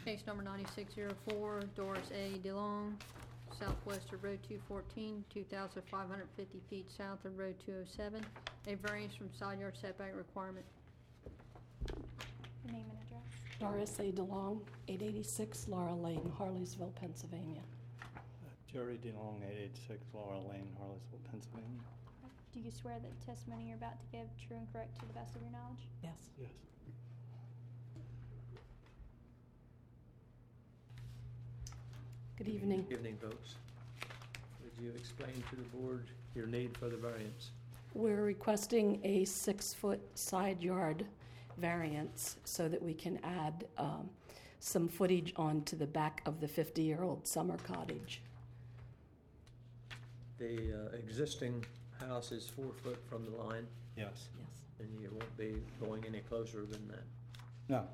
Case number 9604, Doris A. DeLong, southwest of Road 214, 2,550 feet south of Road 207, a variance from side yard setback requirement. Your name and address. Doris A. DeLong, 886 Laurel Lane, Harleysville, Pennsylvania. Jerry DeLong, 886 Laurel Lane, Harleysville, Pennsylvania. Do you swear that the testimony you're about to give true and correct to the best of your knowledge? Yes. Yes. Good evening. Good evening, folks. Would you explain to the board your need for the variance? We're requesting a 6-foot side yard variance so that we can add some footage onto the back of the 50-year-old summer cottage. The existing house is 4 foot from the line, Yes. Yes. and you won't be going any closer than that. No.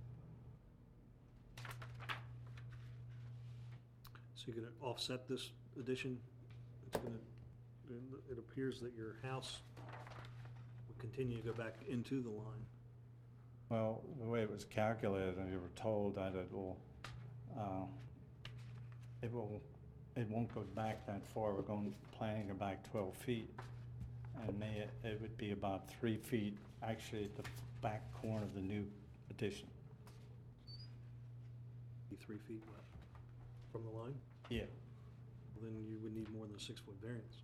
So you're going to offset this addition? It's going to, it appears that your house will continue to go back into the line. Well, the way it was calculated, we were told that it won't go back that far. We're planning to go back 12 feet. And it would be about 3 feet, actually, at the back corner of the new addition. Be 3 feet from the line? Yeah. Then you would need more than a 6-foot variance.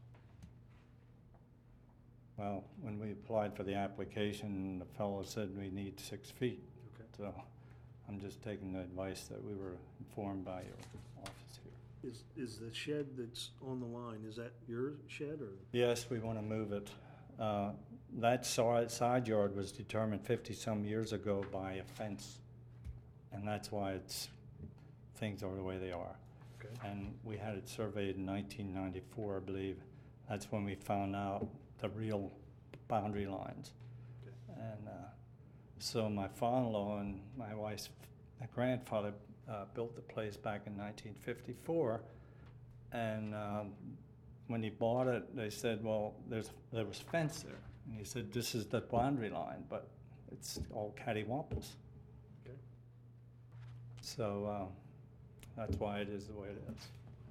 Well, when we applied for the application, the fellow said we need 6 feet. Okay. So I'm just taking the advice that we were informed by your office here. Is the shed that's on the line, is that your shed or? Yes, we want to move it. That side yard was determined 50-some years ago by a fence, and that's why things are the way they are. Okay. And we had it surveyed in 1994, I believe. That's when we found out the real boundary lines. Okay. And so my father-in-law and my wife's grandfather built the place back in 1954, and when he bought it, they said, well, there was fence there. And he said, this is the boundary line, but it's all cattywampus. Okay. So that's why it is the way it is.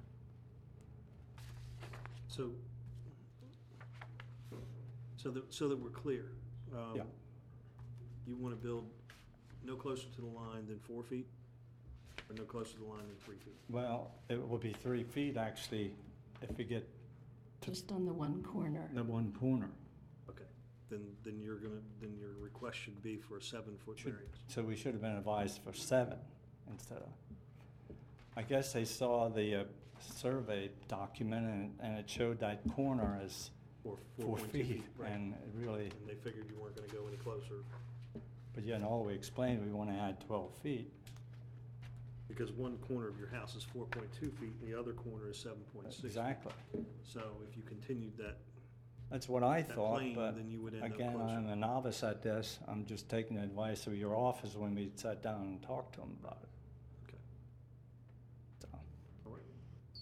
So that we're clear. Yeah. You want to build no closer to the line than 4 feet? Or no closer to the line than 3 feet? Well, it will be 3 feet, actually, if we get Just on the one corner. the one corner. Okay. Then your request should be for a 7-foot variance. So we should have been advised for 7 instead of. I guess they saw the survey document and it showed that corner as Or 4 4.2 feet, right. and it really. And they figured you weren't going to go any closer But yeah, and all we explained, we want to add 12 feet. because one corner of your house is 4.2 feet and the other corner is 7.6. Exactly. So if you continued that, That's what I That thought, plane, but then you would end up again, closer. I'm a novice at this. I'm just taking the advice of your office when we sat down and talked to them about it. okay, So, all right.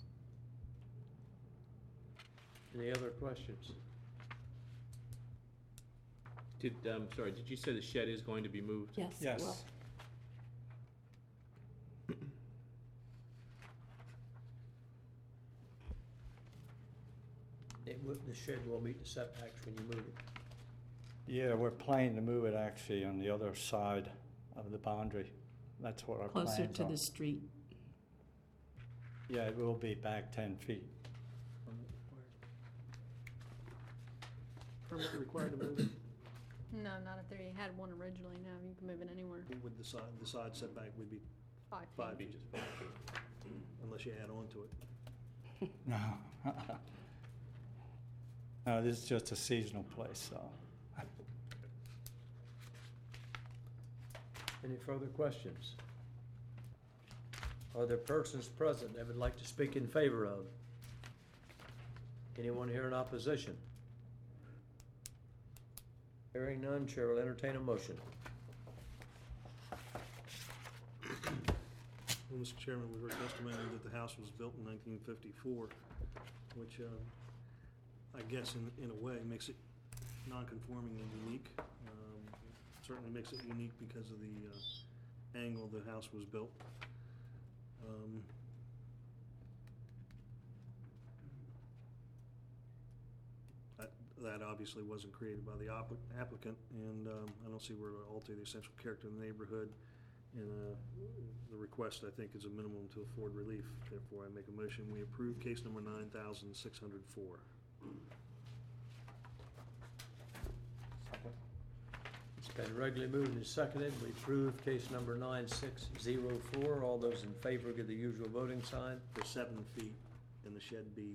Any other questions? Sorry, did you say the shed is going to be moved? Yes. yes. Well, The shed will meet the setbacks when you move it. Yeah, we're planning to move it actually on the other side of the boundary. That's what our closer plans to are. the street. Yeah, it will be back 10 feet. Permit required to move it? No, not if they had one originally. No, you can move it anywhere. With the side setback would be 5 feet. 5 feet, unless you add on to it. No. No, this is just a seasonal place, so. Any further questions? Are there persons present that would like to speak in favor of? Anyone here in opposition? Hearing none, Chair will entertain a motion. Well, Mr. Chairman, we heard testimony that the house was built in 1954, which I guess in a way makes it non-conforming and unique. Certainly makes it unique because of the angle the house was built. That obviously wasn't created by the applicant, and I don't see where to alter the essential character of the neighborhood. And the request, I think, is a minimum to afford relief. Therefore, I make a motion, we approve case number 9604. It's been regularly moved and seconded. We approve case number 9604. All those in favor give the usual voting sign. For 7 feet, and the shed be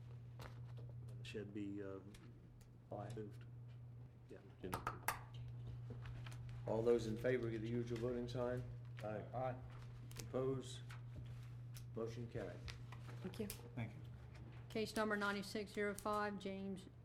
Aye. moved. Yeah. All those in favor give the usual voting sign. Aye. Opposed? Motion carried. Thank you. Thank you. Case number 9605, James